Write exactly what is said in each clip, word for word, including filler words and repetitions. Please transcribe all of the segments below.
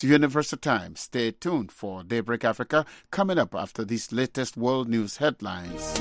Universal Time. Stay tuned for Daybreak Africa coming up after these latest world news headlines.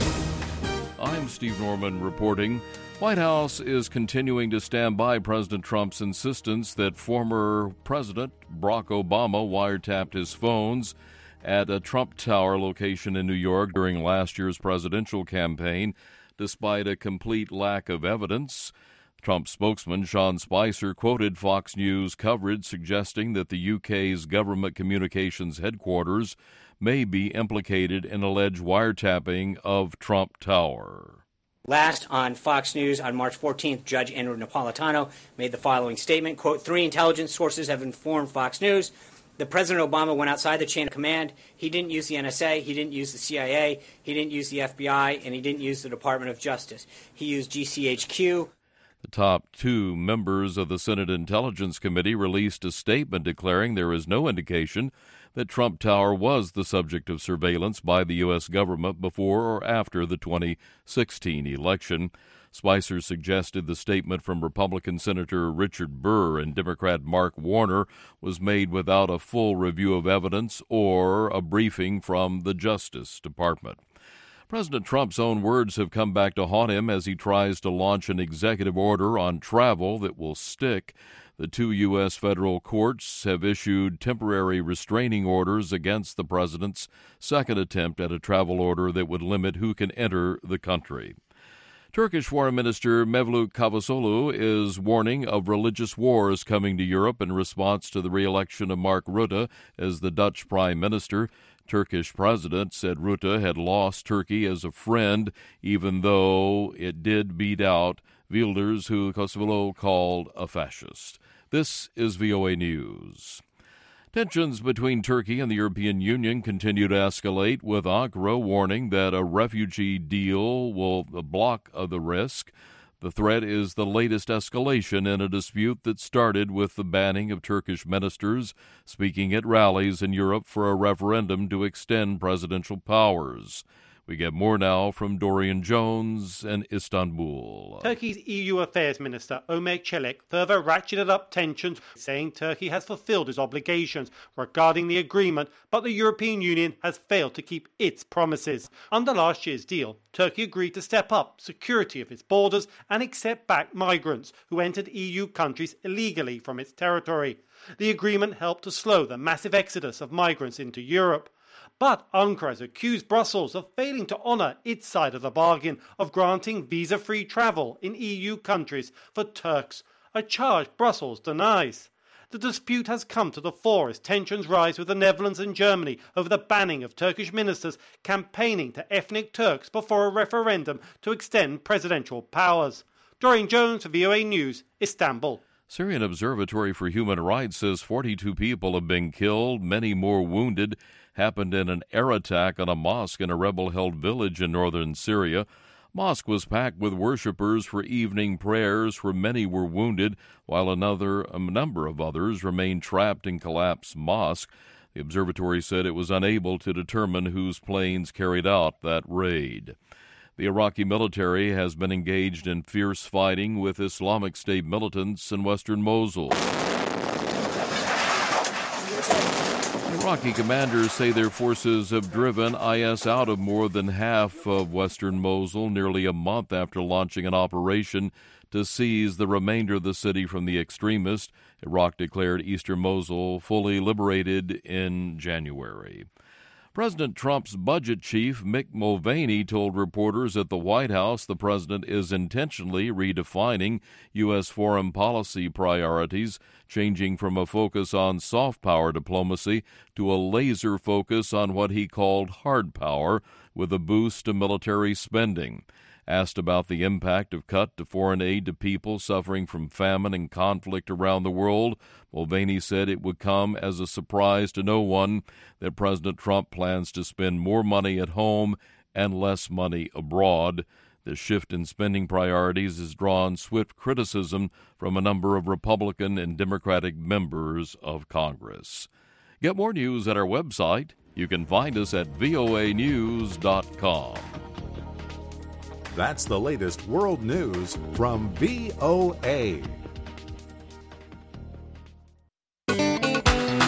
I'm Steve Norman reporting. White House is continuing to stand by President Trump's insistence that former President Barack Obama wiretapped his phones at a Trump Tower location in New York during last year's presidential campaign, despite a complete lack of evidence. Trump spokesman Sean Spicer quoted Fox News coverage suggesting that the U K's government communications headquarters may be implicated in alleged wiretapping of Trump Tower. Last on Fox News on March fourteenth, Judge Andrew Napolitano made the following statement, quote, three intelligence sources have informed Fox News that President Obama went outside the chain of command. He didn't use the N S A, he didn't use the C I A, he didn't use the F B I, and he didn't use the Department of Justice. He used G C H Q. The top two members of the Senate Intelligence Committee released a statement declaring there is no indication that Trump Tower was the subject of surveillance by the U S government before or after the twenty sixteen election. Spicer suggested the statement from Republican Senator Richard Burr and Democrat Mark Warner was made without a full review of evidence or a briefing from the Justice Department. President Trump's own words have come back to haunt him as he tries to launch an executive order on travel that will stick. The two U S federal courts have issued temporary restraining orders against the president's second attempt at a travel order that would limit who can enter the country. Turkish Foreign Minister Mevlut Cavusoglu is warning of religious wars coming to Europe in response to the re-election of Mark Rutte as the Dutch Prime Minister. Turkish president said Rutte had lost Turkey as a friend, even though it did beat out Wilders, who Cavusoglu called a fascist. This is V O A News. Tensions between Turkey and the European Union continue to escalate, with Ankara warning that a refugee deal will block the risk. The threat is the latest escalation in a dispute that started with the banning of Turkish ministers speaking at rallies in Europe for a referendum to extend presidential powers. We get more now from Dorian Jones in Istanbul. Turkey's E U Affairs Minister Ömer Çelik further ratcheted up tensions, saying Turkey has fulfilled its obligations regarding the agreement, but the European Union has failed to keep its promises. Under last year's deal, Turkey agreed to step up security of its borders and accept back migrants who entered E U countries illegally from its territory. The agreement helped to slow the massive exodus of migrants into Europe. But Ankara has accused Brussels of failing to honour its side of the bargain of granting visa-free travel in E U countries for Turks, a charge Brussels denies. The dispute has come to the fore as tensions rise with the Netherlands and Germany over the banning of Turkish ministers campaigning to ethnic Turks before a referendum to extend presidential powers. Dorian Jones for V O A News, Istanbul. Syrian Observatory for Human Rights says forty-two people have been killed, many more wounded. Happened in an air attack on a mosque in a rebel-held village in northern Syria. Mosque was packed with worshippers for evening prayers, where many were wounded, while another a number of others remained trapped in collapsed mosque. The observatory said it was unable to determine whose planes carried out that raid. The Iraqi military has been engaged in fierce fighting with Islamic State militants in western Mosul. Iraqi commanders say their forces have driven I S out of more than half of western Mosul nearly a month after launching an operation to seize the remainder of the city from the extremists. Iraq declared eastern Mosul fully liberated in January. President Trump's budget chief, Mick Mulvaney, told reporters at the White House the president is intentionally redefining U S foreign policy priorities, changing from a focus on soft power diplomacy to a laser focus on what he called hard power, with a boost to military spending. Asked about the impact of cut to foreign aid to people suffering from famine and conflict around the world, Mulvaney said it would come as a surprise to no one that President Trump plans to spend more money at home and less money abroad. The shift in spending priorities has drawn swift criticism from a number of Republican and Democratic members of Congress. Get more news at our website. You can find us at V O A news dot com. That's the latest world news from V O A.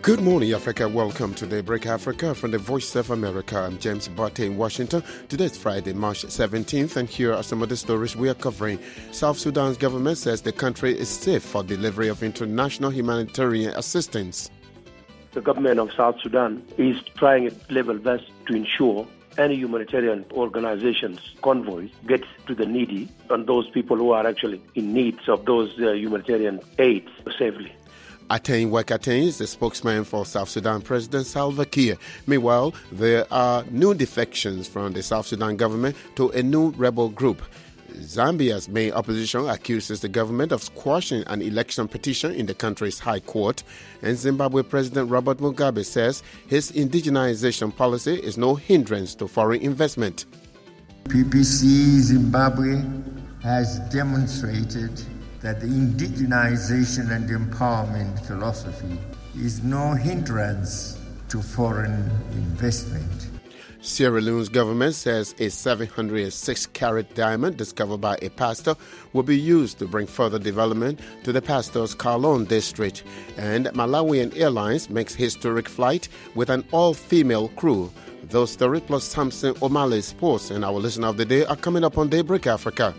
Good morning, Africa. Welcome to Daybreak Africa from the Voice of America. I'm James Barty in Washington. Today is Friday, March seventeenth, and here are some of the stories we are covering. South Sudan's government says the country is safe for delivery of international humanitarian assistance. The government of South Sudan is trying its level best to ensure any humanitarian organization's convoys gets to the needy and those people who are actually in need of those uh, humanitarian aids safely. Atain Wek Atain is the spokesman for South Sudan President Salva Kiir. Meanwhile, there are new defections from the South Sudan government to a new rebel group. Zambia's main opposition accuses the government of squashing an election petition in the country's high court. And Zimbabwe President Robert Mugabe says his indigenization policy is no hindrance to foreign investment. P P C Zimbabwe has demonstrated that the indigenization and empowerment philosophy is no hindrance to foreign investment. Sierra Leone's government says a seven hundred six carat diamond discovered by a pastor will be used to bring further development to the pastor's Kowloon district. And Malawian Airlines makes historic flight with an all-female crew. Those stories plus Samson O'Malley's sports and our listener of the day are coming up on Daybreak Africa.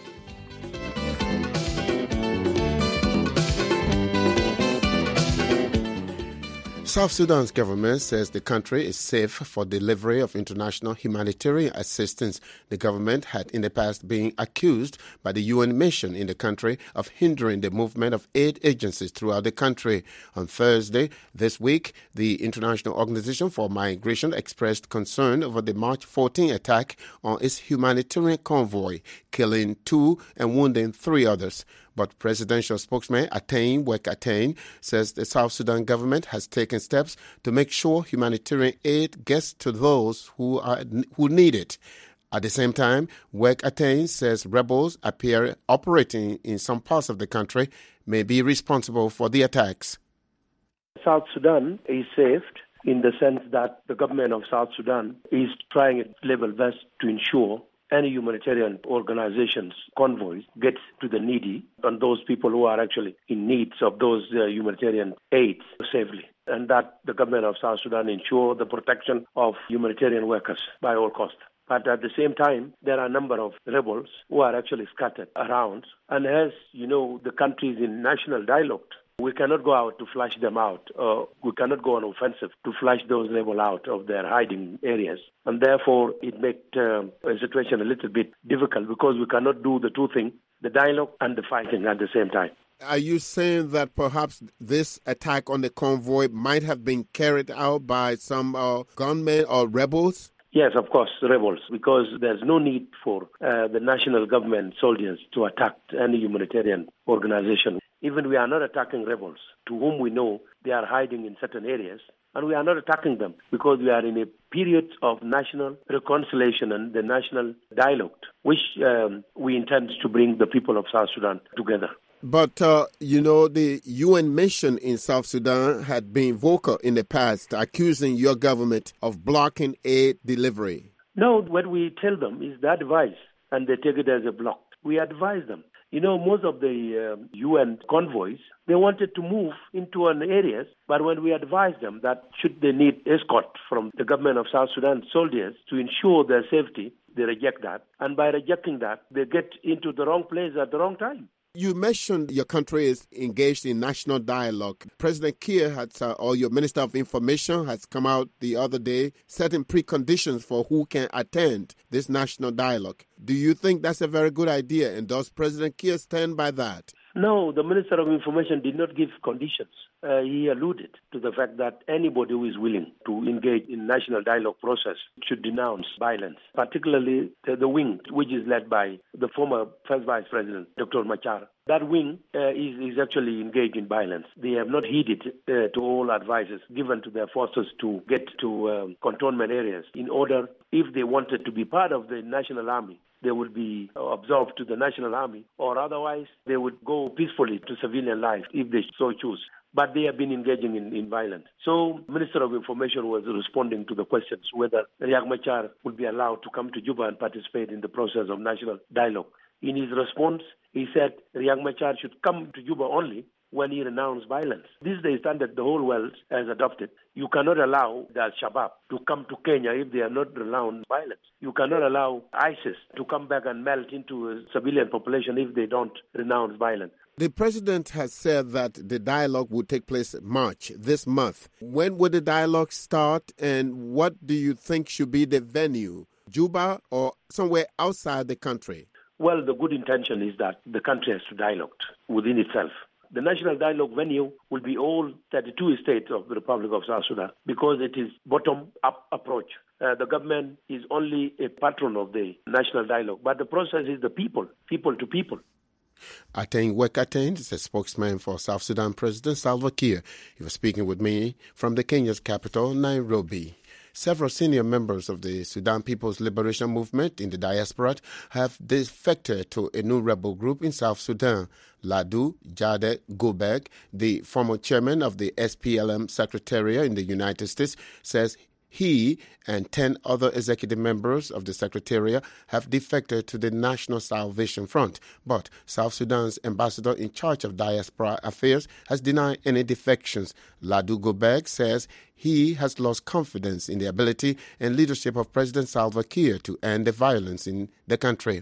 South Sudan's government says the country is safe for delivery of international humanitarian assistance. The government had in the past been accused by the U N mission in the country of hindering the movement of aid agencies throughout the country. On Thursday this week, the International Organization for Migration expressed concern over the March fourteenth attack on its humanitarian convoy, killing two and wounding three others. But presidential spokesman Atain Wek Atain says the South Sudan government has taken steps to make sure humanitarian aid gets to those who are who need it. At the same time, Wek Atain says rebels appear operating in some parts of the country may be responsible for the attacks. South Sudan is saved in the sense that the government of South Sudan is trying its level best to ensure any humanitarian organization's convoys gets to the needy and those people who are actually in need of those uh, humanitarian aids safely. And that the government of South Sudan ensure the protection of humanitarian workers by all costs. But at the same time, there are a number of rebels who are actually scattered around. And as you know, the country is in national dialogue. We cannot go out to flush them out. Uh, we cannot go on offensive to flush those rebels out of their hiding areas. And therefore, it makes uh, a situation a little bit difficult because we cannot do the two things, the dialogue and the fighting at the same time. Are you saying that perhaps this attack on the convoy might have been carried out by some uh, gunmen or rebels? Yes, of course, rebels, because there's no need for uh, the national government soldiers to attack any humanitarian organization. Even we are not attacking rebels, to whom we know they are hiding in certain areas, and we are not attacking them because we are in a period of national reconciliation and the national dialogue, which um, we intend to bring the people of South Sudan together. But, uh, you know, the U N mission in South Sudan had been vocal in the past, accusing your government of blocking aid delivery. No, what we tell them is the advice, and they take it as a block. We advise them. You know, most of the uh, U N convoys, they wanted to move into an areas, but when we advised them that should they need escort from the government of South Sudan soldiers to ensure their safety, they reject that. And by rejecting that, they get into the wrong place at the wrong time. You mentioned your country is engaged in national dialogue. President Kiir, has, uh, or your Minister of Information, has come out the other day setting preconditions for who can attend this national dialogue. Do you think that's a very good idea, and does President Kiir stand by that? No, the Minister of Information did not give conditions. Uh, he alluded to the fact that anybody who is willing to engage in national dialogue process should denounce violence, particularly the, the wing, which is led by the former First Vice President, Doctor Machar. That wing uh, is, is actually engaged in violence. They have not heeded uh, to all advices given to their forces to get to um, cantonment areas in order, if they wanted to be part of the national army, they would be absorbed to the national army, or otherwise they would go peacefully to civilian life if they so choose. But they have been engaging in, in violence. So Minister of Information was responding to the questions whether Riek Machar would be allowed to come to Juba and participate in the process of national dialogue. In his response, he said Riek Machar should come to Juba only when he renounced violence. This is the standard the whole world has adopted. You cannot allow the Al-Shabaab to come to Kenya if they are not renounced violence. You cannot allow ISIS to come back and melt into a civilian population if they don't renounce violence. The president has said that the dialogue would take place in March, this month. When would the dialogue start, and what do you think should be the venue, Juba or somewhere outside the country? Well, the good intention is that the country has to dialogue within itself. The national dialogue venue will be all thirty-two states of the Republic of South Sudan because it is bottom-up approach. Uh, the government is only a patron of the national dialogue, but the process is the people, people to people. Ateng Wekateng is a spokesman for South Sudan President Salva Kiir. He was speaking with me from the Kenya's capital, Nairobi. Several senior members of the Sudan People's Liberation Movement in the diaspora have defected to a new rebel group in South Sudan. Ladu Jade Gobek, the former chairman of the S P L M Secretariat in the United States, says he and ten other executive members of the Secretariat have defected to the National Salvation Front. But South Sudan's ambassador in charge of diaspora affairs has denied any defections. Ladu Gobek says he has lost confidence in the ability and leadership of President Salva Kiir to end the violence in the country.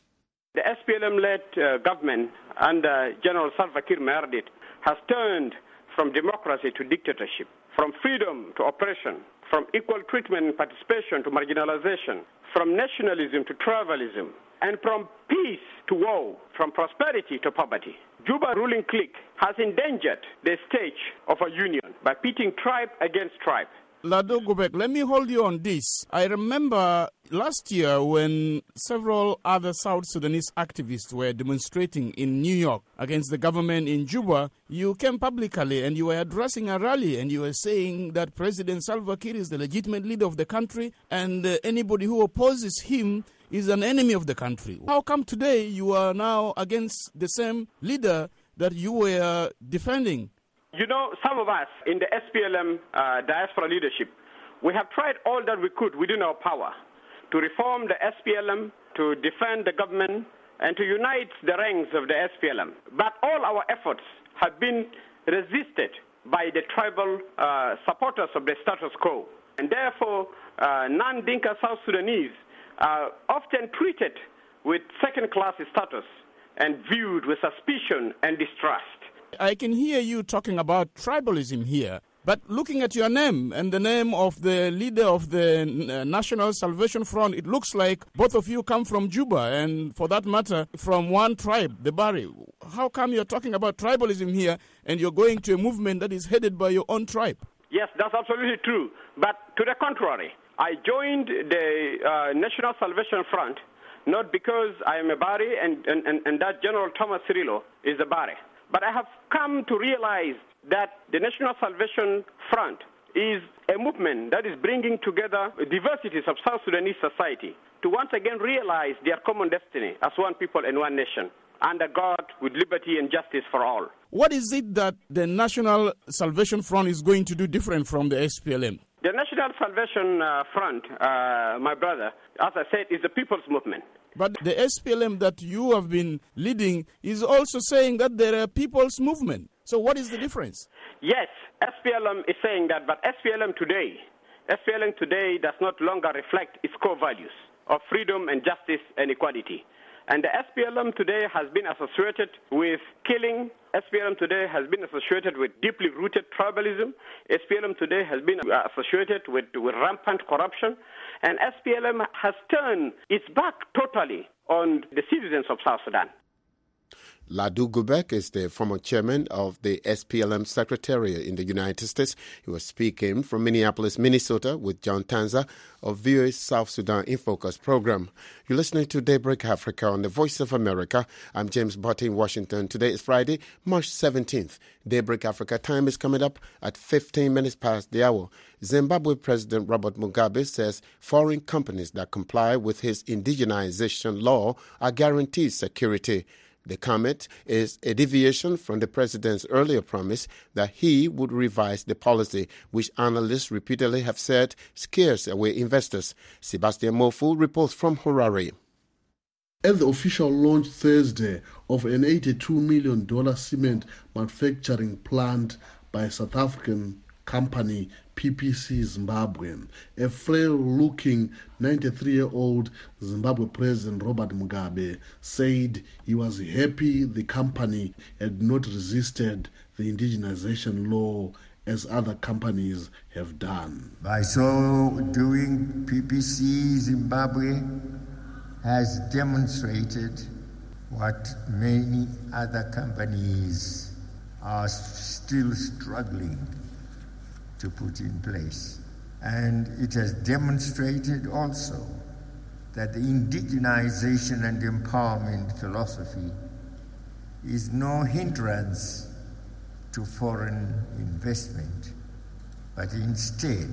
The S P L M-led uh, government under General Salva Kiir Mayardit has turned from democracy to dictatorship, from freedom to oppression, from equal treatment and participation to marginalization, from nationalism to tribalism, and from peace to war, from prosperity to poverty. Juba ruling clique has endangered the stage of a union by pitting tribe against tribe. Ladu Gobek, let me hold you on this. I remember last year when several other South Sudanese activists were demonstrating in New York against the government in Juba, you came publicly and you were addressing a rally and you were saying that President Salva Kiir is the legitimate leader of the country and uh, anybody who opposes him is an enemy of the country. How come today you are now against the same leader that you were defending? You know, some of us in the S P L M uh, diaspora leadership, we have tried all that we could within our power to reform the S P L M, to defend the government, and to unite the ranks of the S P L M. But all our efforts have been resisted by the tribal uh, supporters of the status quo. And therefore, uh, non-Dinka South Sudanese are often treated with second-class status and viewed with suspicion and distrust. I can hear you talking about tribalism here, but looking at your name and the name of the leader of the National Salvation Front, it looks like both of you come from Juba and, for that matter, from one tribe, the Bari. How come you're talking about tribalism here and you're going to a movement that is headed by your own tribe? Yes, that's absolutely true. But to the contrary, I joined the uh, National Salvation Front not because I am a Bari and, and, and that General Thomas Cirillo is a Bari. But I have come to realize that the National Salvation Front is a movement that is bringing together diversities of South Sudanese society to once again realize their common destiny as one people and one nation, under God, with liberty and justice for all. What is it that the National Salvation Front is going to do different from the S P L M? The National Salvation uh, Front, uh, my brother, as I said, is the people's movement. But the S P L M that you have been leading is also saying that they're a people's movement. So what is the difference? Yes, S P L M is saying that, but S P L M today, S P L M today does not longer reflect its core values of freedom and justice and equality. And the S P L M today has been associated with killing. S P L M today has been associated with deeply rooted tribalism. S P L M today has been associated with, with rampant corruption. And S P L M has turned its back totally on the citizens of South Sudan. Ladu Gobek is the former chairman of the S P L M Secretariat in the United States. He was speaking from Minneapolis, Minnesota with John Tanza of V O A's South Sudan in Focus program. You're listening to Daybreak Africa on the Voice of America. I'm James Botte in Washington. Today is Friday, March seventeenth. Daybreak Africa time is coming up at fifteen minutes past the hour. Zimbabwe President Robert Mugabe says foreign companies that comply with his indigenization law are guaranteed security. The comment is a deviation from the president's earlier promise that he would revise the policy, which analysts repeatedly have said scares away investors. Sebastian Mofu reports from Harare. At the official launch Thursday of an eighty-two million dollars cement manufacturing plant by South African company P P C Zimbabwe, a frail-looking ninety-three-year-old Zimbabwe President Robert Mugabe said he was happy the company had not resisted the indigenization law as other companies have done. By so doing, P P C Zimbabwe has demonstrated what many other companies are still struggling to put in place. And it has demonstrated also that the indigenization and empowerment philosophy is no hindrance to foreign investment, but instead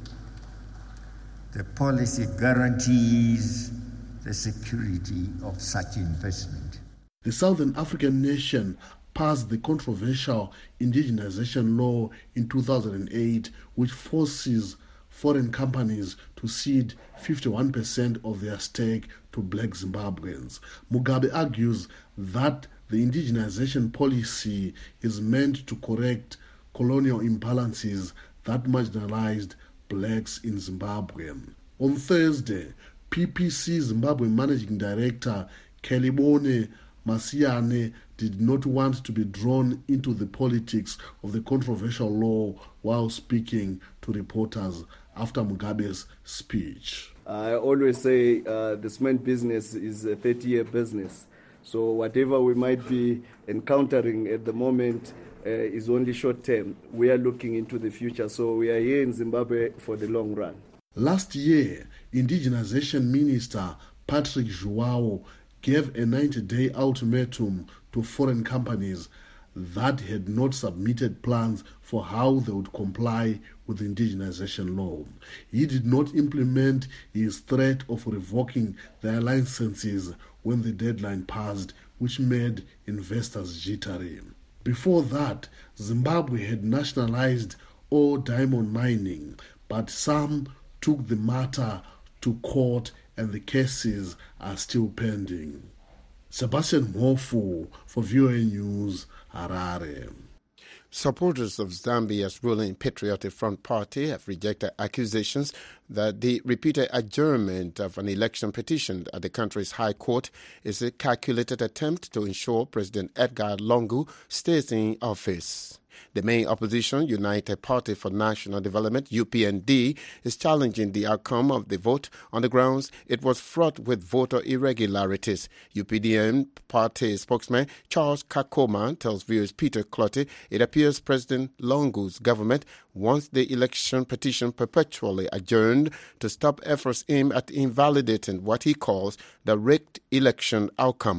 the policy guarantees the security of such investment. The Southern African nation passed the controversial indigenization law in two thousand eight, which forces foreign companies to cede fifty-one percent of their stake to black Zimbabweans. Mugabe argues that the indigenization policy is meant to correct colonial imbalances that marginalized blacks in Zimbabwe. On Thursday, P P C Zimbabwe Managing Director Kelibone Masiane did not want to be drawn into the politics of the controversial law while speaking to reporters after Mugabe's speech. I always say uh, the cement business is a thirty-year business. So whatever we might be encountering at the moment uh, is only short term. We are looking into the future. So we are here in Zimbabwe for the long run. Last year, Indigenization Minister Patrick João gave a ninety-day ultimatum to foreign companies that had not submitted plans for how they would comply with the indigenization law. He did not implement his threat of revoking their licenses when the deadline passed, which made investors jittery. Before that, Zimbabwe had nationalized all diamond mining, but some took the matter to court and the cases are still pending. Sebastian Mhofu for V O A News, Harare. Supporters of Zambia's ruling Patriotic Front Party have rejected accusations that the repeated adjournment of an election petition at the country's high court is a calculated attempt to ensure President Edgar Lungu stays in office. The main opposition, United Party for National Development, U P N D, is challenging the outcome of the vote on the grounds it was fraught with voter irregularities. U P D M party spokesman Charles Kakoma tells viewers Peter Clotty it appears President Lungu's government wants the election petition perpetually adjourned to stop efforts aimed at invalidating what he calls the rigged election outcome.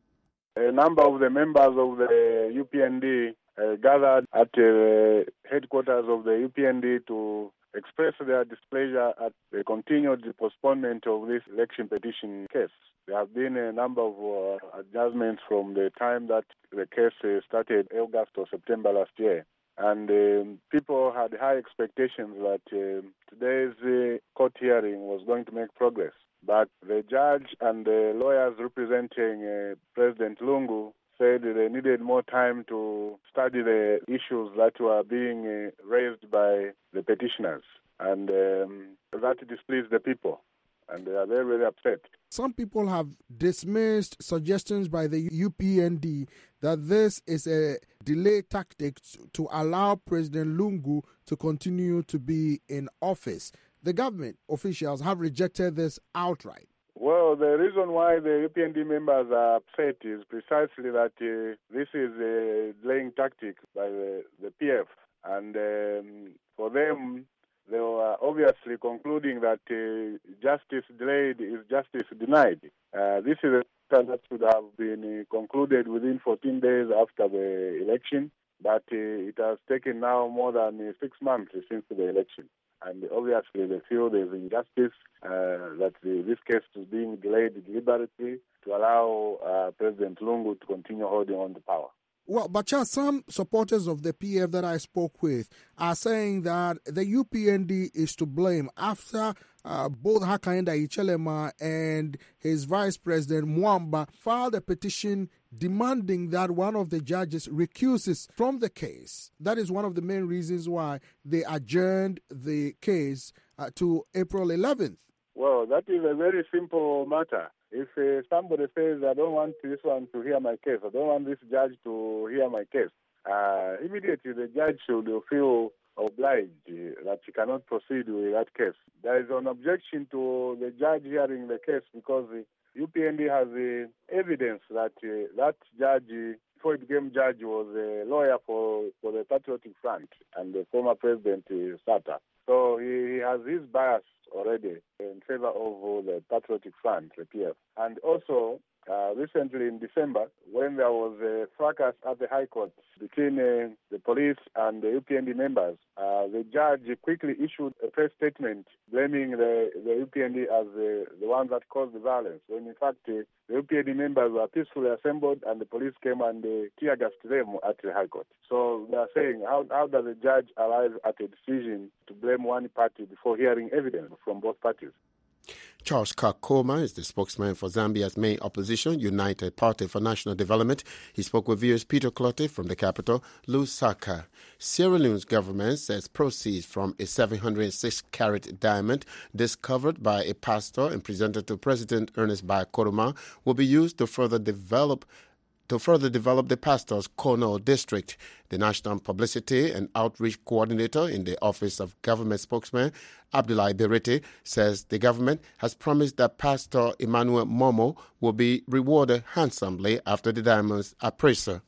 A number of the members of the U P N D Uh, gathered at the uh, headquarters of the U P N D to express their displeasure at the continued postponement of this election petition case. There have been a number of uh, adjustments from the time that the case uh, started, August or September last year. And um, people had high expectations that uh, today's uh, court hearing was going to make progress. But the judge and the lawyers representing uh, President Lungu said they needed more time to study the issues that were being uh, raised by the petitioners. And um, that displeased the people. And they are very, very upset. Some people have dismissed suggestions by the U P N D that this is a delay tactic to allow President Lungu to continue to be in office. The government officials have rejected this outright. Well, the reason why the U P N D members are upset is precisely that uh, this is a delaying tactic by the, the P F. And um, for them, they were obviously concluding that uh, justice delayed is justice denied. Uh, this is a matter that should have been uh, concluded within fourteen days after the election, but uh, it has taken now more than uh, six months since the election. And obviously they feel there's injustice, uh, that the, this case is being delayed deliberately to allow uh, President Lungu to continue holding on to power. Well, but Charles, some supporters of the P F that I spoke with are saying that the U P N D is to blame after uh, both Hakainde Hichilema and his vice president Mwamba filed a petition demanding that one of the judges recuses from the case. That is one of the main reasons why they adjourned the case uh, to April eleventh. Well, that is a very simple matter. If uh, somebody says, I don't want this one to hear my case, I don't want this judge to hear my case, uh, immediately the judge should feel obliged uh, that he cannot proceed with that case. There is an objection to the judge hearing the case because the U P N D has uh, evidence that uh, that judge, uh, before he became judge, was a lawyer for, for the Patriotic Front and the former president uh, Sata. So he, he has his bias already in favor of uh, the Patriotic Front, the P F. And also, uh, recently in December, when there was a fracas at the High Court between uh, the police and the U P N D members, uh, the judge quickly issued a press statement blaming the, the U P N D as the, the ones that caused the violence, when in fact uh, the U P N D members were peacefully assembled and the police came and uh, tear-gassed them at the High Court. So they are saying, how, how does a judge arrive at a decision to blame one party before hearing evidence from both parties? Charles Kakoma is the spokesman for Zambia's main opposition, United Party for National Development. He spoke with viewers Peter Clottey from the capital, Lusaka. Sierra Leone's government says proceeds from a seven hundred six carat diamond discovered by a pastor and presented to President Ernest Bai Koroma will be used to further develop to further develop the pastor's Kono district. The National Publicity and Outreach Coordinator in the Office of Government Spokesman, Abdoulaye Berete, says the government has promised that Pastor Emmanuel Momo will be rewarded handsomely after the diamond's appraisal.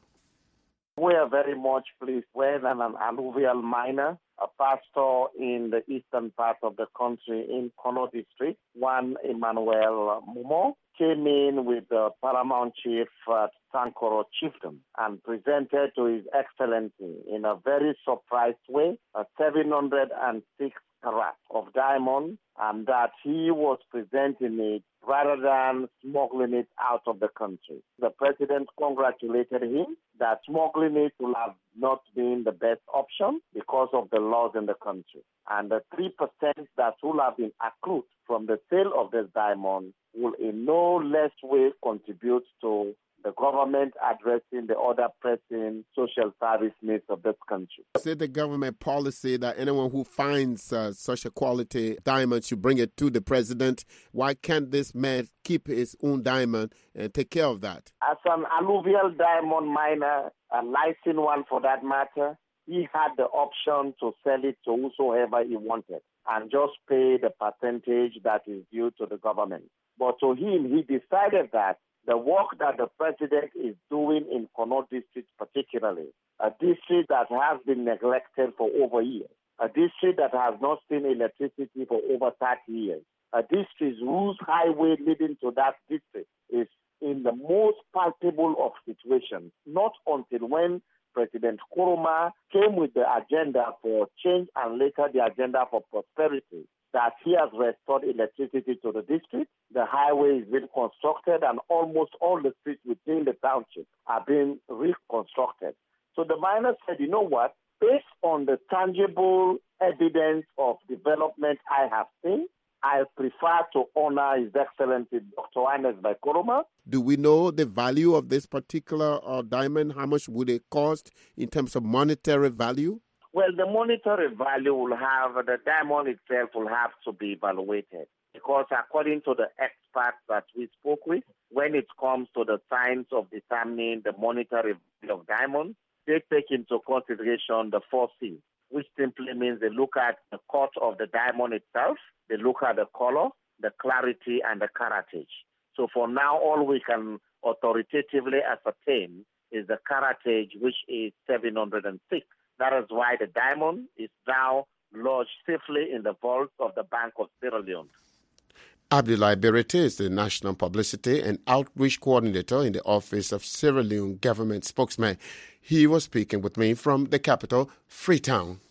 We are very much pleased when an alluvial miner, a pastor in the eastern part of the country in Kono district, one Emmanuel Momo, came in with the paramount chief at Sankoro Chiefdom and presented to His Excellency in a very surprised way a seven hundred six carat of diamond, and that he was presenting it rather than smuggling it out of the country. The president congratulated him that smuggling it will have not been the best option because of the laws in the country. And the three percent that will have been accrued from the sale of this diamond will in no less way contribute to the government addressing the other pressing social service needs of this country. Say the government policy that anyone who finds uh, such a quality diamond should bring it to the president. Why can't this man keep his own diamond and take care of that? As an alluvial diamond miner, a licensed one for that matter, he had the option to sell it to whosoever he wanted and just pay the percentage that is due to the government. But to him, he decided that the work that the president is doing in Kono district particularly, a district that has been neglected for over years, a district that has not seen electricity for over thirty years, a district whose highway leading to that district is in the most palpable of situations, not until when President Koroma came with the agenda for change and later the agenda for prosperity, that he has restored electricity to the district. The highway is being constructed and almost all the streets within the township are being reconstructed. So the miner said, you know what, based on the tangible evidence of development I have seen, I prefer to honor His Excellency Doctor Ernest Bai Koroma. Do we know the value of this particular uh, diamond? How much would it cost in terms of monetary value? Well, the monetary value will have, the diamond itself will have to be evaluated because according to the experts that we spoke with, when it comes to the science of determining the monetary value of diamonds, they take into consideration the four C's, which simply means they look at the cut of the diamond itself, they look at the color, the clarity, and the caratage. So for now, all we can authoritatively ascertain is the caratage, which is seven hundred six. That is why the diamond is now lodged safely in the vaults of the Bank of Sierra Leone. Abdoulaye Berete is the National Publicity and Outreach Coordinator in the Office of Sierra Leone Government Spokesman. He was speaking with me from the capital, Freetown.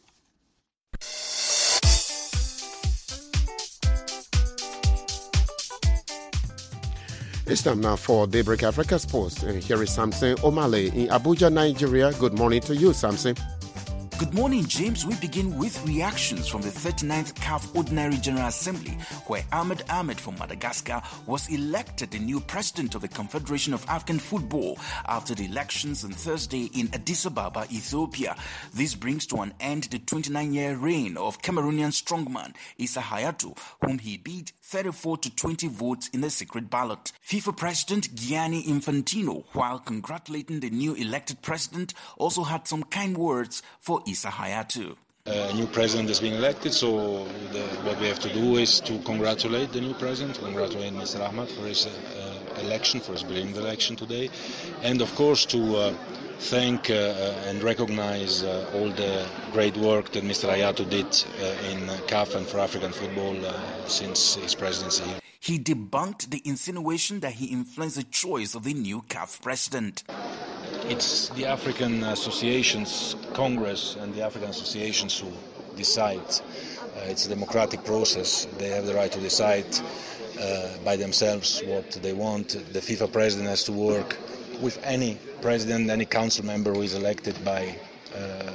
It's time now for Daybreak Africa Sports. And here is Samson Omale in Abuja, Nigeria. Good morning to you, Samson. Good morning, James. We begin with reactions from the thirty-ninth C A F Ordinary General Assembly, where Ahmed Ahmed from Madagascar was elected the new president of the Confederation of African Football after the elections on Thursday in Addis Ababa, Ethiopia. This brings to an end the twenty-nine-year reign of Cameroonian strongman Issa Hayatou, whom he beat thirty-four to twenty votes in the secret ballot. FIFA President Gianni Infantino, while congratulating the new elected president, also had some kind words for Issa Hayatou. A new president has been elected, so the, what we have to do is to congratulate the new president, congratulate Mister Ahmed for his uh, election, for his brilliant election today, and of course to uh, thank uh, and recognize uh, all the great work that Mister Hayatou did uh, in C A F and for African football uh, since his presidency. He debunked the insinuation that he influenced the choice of the new C A F president. It's the African Associations Congress and the African Associations who decide. Uh, it's a democratic process. They have the right to decide uh, by themselves what they want. The FIFA president has to work with any president, any council member who is elected by uh,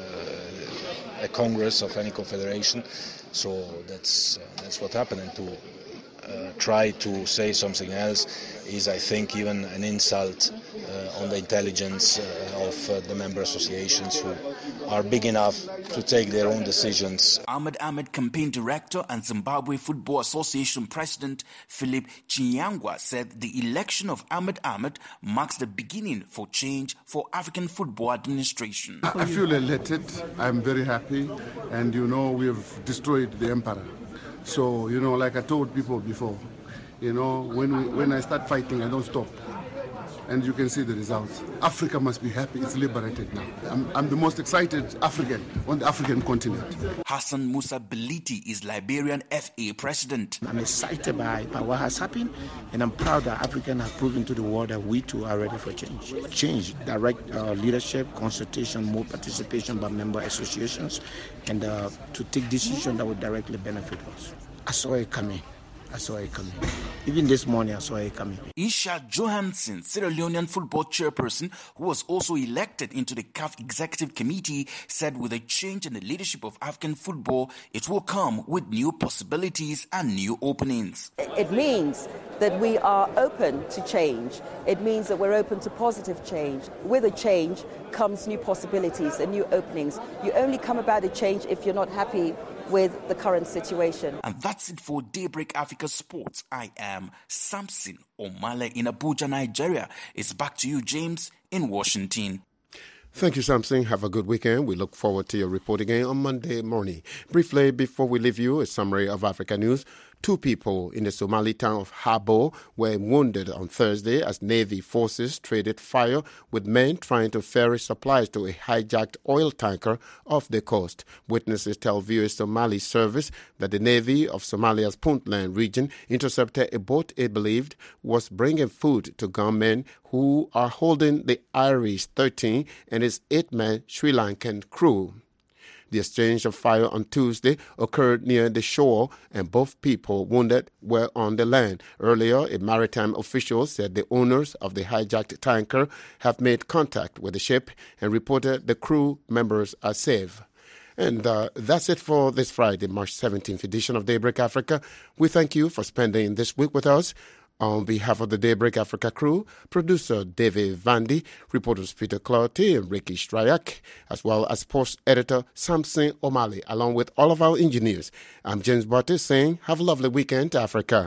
a congress of any confederation. So that's uh, that's what happened. And to uh, try to say something else is, I think, even an insult uh, on the intelligence uh, of uh, the member associations who are big enough to take their own decisions. Ahmed Ahmed campaign director and Zimbabwe Football Association president Philip Chinyangwa said the election of Ahmed Ahmed marks the beginning for change for African football administration. I feel elated. I'm very happy. And, you know, we have destroyed the emperor. So, you know, like I told people before, you know, when we, when I start fighting, I don't stop. And you can see the results. Africa must be happy. It's liberated now. I'm, I'm the most excited African on the African continent. Hassan Musa Beliti is Liberian F A president. I'm excited by, by what has happened, and I'm proud that Africans have proven to the world that we too are ready for change. Change, direct uh, leadership, consultation, more participation by member associations, and uh, to take decisions that will directly benefit us. I saw it coming. I saw it coming. Even this morning, I saw it coming. Isha Johansson, Sierra Leonean football chairperson, who was also elected into the C A F Executive Committee, said with a change in the leadership of African football, it will come with new possibilities and new openings. It means that we are open to change. It means that we're open to positive change. With a change comes new possibilities and new openings. You only come about a change if you're not happy with the current situation. And that's it for Daybreak Africa Sports. I am Samson Omale in Abuja, Nigeria. It's back to you, James, in Washington. Thank you, Samson. Have a good weekend. We look forward to your report again on Monday morning. Briefly, before we leave you, a summary of Africa news. Two people in the Somali town of Habo were wounded on Thursday as Navy forces traded fire with men trying to ferry supplies to a hijacked oil tanker off the coast. Witnesses tell V O A Somali service that the Navy of Somalia's Puntland region intercepted a boat it believed was bringing food to gunmen who are holding the Iris thirteen and its eight-man Sri Lankan crew. The exchange of fire on Tuesday occurred near the shore, and both people wounded were on the land. Earlier, a maritime official said the owners of the hijacked tanker have made contact with the ship and reported the crew members are safe. And uh, that's it for this Friday, March seventeenth edition of Daybreak Africa. We thank you for spending this week with us. On behalf of the Daybreak Africa crew, producer David Vandy, reporters Peter Clarty and Ricky Stryak, as well as sports editor Samson Omale, along with all of our engineers. I'm James Barty saying have a lovely weekend to Africa.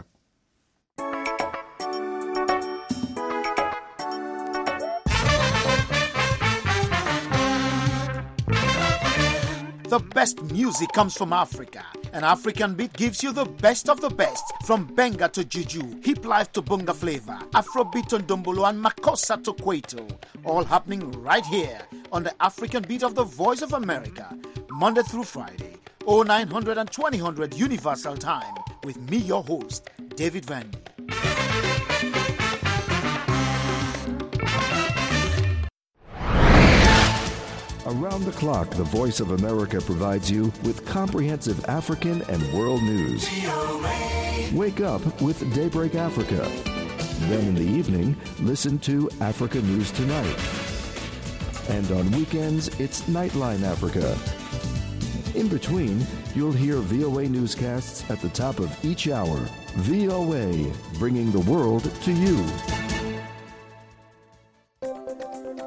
The best music comes from Africa. An African beat gives you the best of the best, from Benga to Juju, Hip Life to Bunga Flavor, Afrobeat to Ndombolo, and Makossa to Kwaito. All happening right here on the African Beat of the Voice of America, Monday through Friday, oh nine hundred and twenty hundred Universal Time, with me, your host, David Vandy. Around the clock, the Voice of America provides you with comprehensive African and world news. Wake up with Daybreak Africa. Then in the evening, listen to Africa News Tonight. And on weekends, it's Nightline Africa. in between, you'll hear V O A newscasts at the top of each hour. V O A, bringing the world to you.